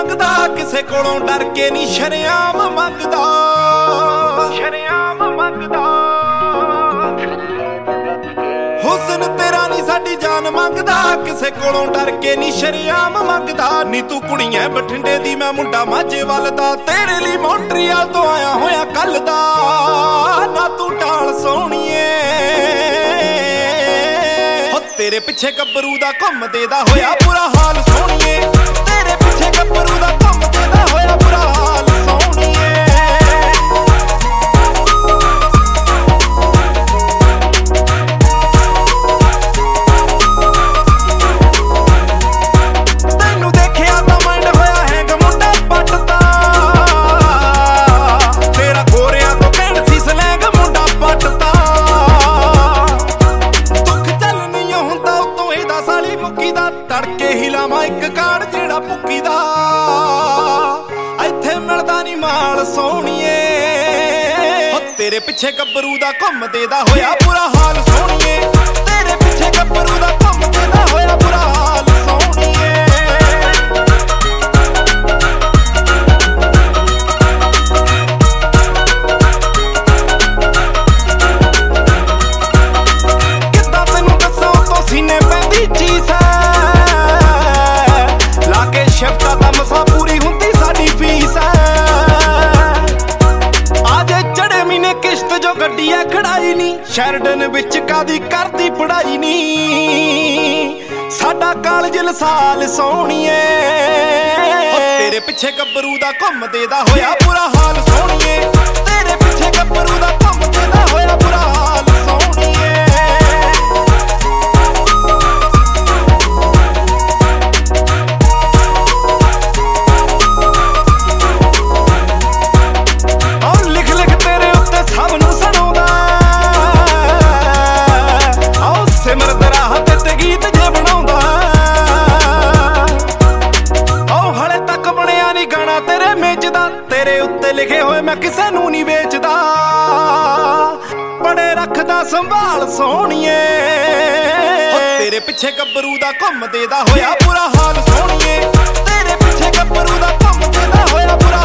ਮੰਗਦਾ, ਕਿਸੇ ਕੋਲੋਂ ਡਰ ਕੇ ਨਹੀਂ ਸ਼ਰੇਆਮ ਮੰਗਦਾ, ਸ਼ਰੇਆਮ ਮੰਗਦਾ। ਹੁਸਨ ਤੇਰਾ ਨਹੀਂ ਸਾਡੀ ਜਾਨ ਮੰਗਦਾ, ਕਿਸੇ ਕੋਲੋਂ ਡਰ ਕੇ ਨਹੀਂ ਸ਼ਰੇਆਮ ਮੰਗਦਾ। ਨੀ ਤੂੰ ਕੁੜੀ ਐ ਬਠਿੰਡੇ ਦੀ, ਮੈਂ ਮੁੰਡਾ ਮਾਝੇ ਵੱਲ ਦਾ, ਤੇਰੇ ਲਈ ਮੌਂਟਰੀਅਲ ਤੋਂ ਆਇਆ ਹੋਇਆ ਕੱਲ ਦਾ। ਨਾ ਤੂੰ ਢਾਲ ਸੋਹਣੀਏ, ਹੋ ਤੇਰੇ ਪਿੱਛੇ ਗੱਭਰੂ ਦਾ ਘੁੰਮਦੇ ਦਾ ਹੋਇਆ ਬੁਰਾ ਹਾਲ ਸੋਹਣੀਏ, ਤੇਰੇ ਪਿੱਛੇ ਗੱਭਰੂ ਦਾ ਘੁੰਮਦੇ ਦਾ ਹੋਇਆ ਬੁਰਾ ਹਾਲ ਸੋਹਣੀਏ। ਤੈਨੂੰ ਦੇਖਿਆ ਤਾਂ ਮਾਈਂਡ ਹੋਇਆ ਹੈਂਗ, ਮੁੰਡਾ ਪੱਟਦਾ, ਤੇਰਾ ਗੋਰਿਆਂ ਤੋਂ ਕਹਿਣ ਸੀ ਸਲੈਂਗ, ਮੁੰਡਾ ਪੱਟਦਾ। ਦੁੱਖ ਚੱਲ ਨਹੀਂ ਹੁੰਦਾ ਉਤੋਂ ਇਹਦਾ ਸਾਲੀ ਮੁੱਕੀ ਦਾ, ਤੜਕੇ ਹੀ ਲਾਵਾਂ ਇੱਕ ਕਾੜ ਜਿਹੜਾ ਭੁੱਕੀ ਦਾ। ਇੱਥੇ ਮਿਲਦਾ ਨੀ ਮਾਲ ਸੋਹਣੀਏ, ਹੋ ਤੇਰੇ ਪਿੱਛੇ ਗੱਭਰੂ ਦਾ ਘੁੰਮਦੇ ਦਾ ਹੋਇਆ ਬੁਰਾ ਹਾਲ ਸੋਹਣੀਏ, ਤੇਰੇ ਪਿੱਛੇ ਗੱਭਰੂ ਦਾ ਘੁੰਮਦੇ ਦਾ ਹੋਇਆ ਬੁਰਾ ਹਾਲ ਸੋਹਣੀਏ। ਕਿੱਦਾਂ ਤੈਨੂੰ ਦੱਸਾਂ ਉਤੋਂ ਸੀਨੇ ਪੈਂਦੀ ਚੀਜ਼ ਐ, ਲਾ ਕੇ ਸ਼ਿਫਟਾਂ ਤਾਂ ਮਸਾਂ ਪੂਰੀ ਹੁੰਦੀ ਸਾਡੀ ਫੀਸ ਐ। ਆਜੇ ਚੜੇ ਮਹੀਨੇ ਕਿਸ਼ਤ ਜੋ ਗੱਡੀ ਐ ਖੜਾਈ ਨੀ, ਸ਼ੈਰਡਨ ਵਿੱਚ ਕਾਦੀ ਕਰਦੀ ਪੜਾਈ ਨੀ। ਸਾਡਾ ਕਾਲਜ ਲਸਾਲ ਸੋਹਣੀਏ, ਤੇਰੇ ਪਿੱਛੇ ਗੱਭਰੂ ਦਾ ਘੁੰਮਦੇ ਦਾ ਹੋਇਆ ਬੁਰਾ ਹਾਲ ਸੋਹਣੀਏ, ਤੇਰੇ ਪਿੱਛੇ ਗੱਭਰੂ ਦਾ ਘੁੰਮਦੇ ਦਾ ਹੋਇਆ ਬੁਰਾ ਹਾਲ ਸੋਹਣੀਏ। ਆਹ ਲਿਖ ਲਿਖ ਤੇਰੇ ਉੱਤੇ ਸਭ ਨੂੰ ਸੁਣਾਉਂਦਾ, ਆਹ ਸਿਮਰਤ ਰਾਹ ਤੇ ਗੀਤ ਜੇ ਬਣਾਉਂਦਾ। ਆਹ ਹਲੇ ਤੱਕ ਬਣਿਆ ਨੀ ਗਾਣਾ ਤੇਰੇ ਮੇਜ ਦਾ, ਤੇਰੇ ਉੱਤੇ ਲਿਖੇ ਹੋਏ ਮੈਂ ਕਿਸੇ ਨੂੰ ਨਹੀਂ ਵੇਚਦਾ। ਬੜੇ ਰੱਖਦਾ ਸੰਭਾਲ ਸੋਹਣੀਏ, ਤੇਰੇ ਪਿੱਛੇ ਗੱਭਰੂ ਦਾ ਘੁੰਮਦੇ ਦਾ ਹੋਇਆ ਬੁਰਾ ਹਾਲ ਸੋਹਣੀਏ, ਤੇਰੇ ਪਿੱਛੇ ਗੱਭਰੂ ਦਾ ਘੁੰਮਦੇ ਦਾ ਹੋਇਆ ਬੁਰਾ